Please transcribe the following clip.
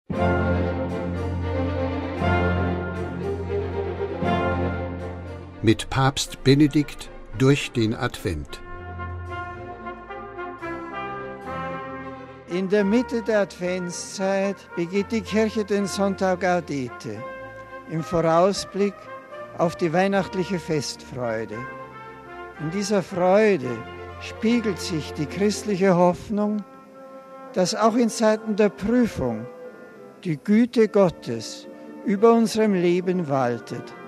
Mit Papst Benedikt durch den Advent. In der Mitte der Adventszeit begeht die Kirche den Sonntag Gaudete im Vorausblick auf die weihnachtliche Festfreude. In dieser Freude spiegelt sich die christliche Hoffnung, dass auch in Zeiten der Prüfung die Güte Gottes über unserem Leben waltet.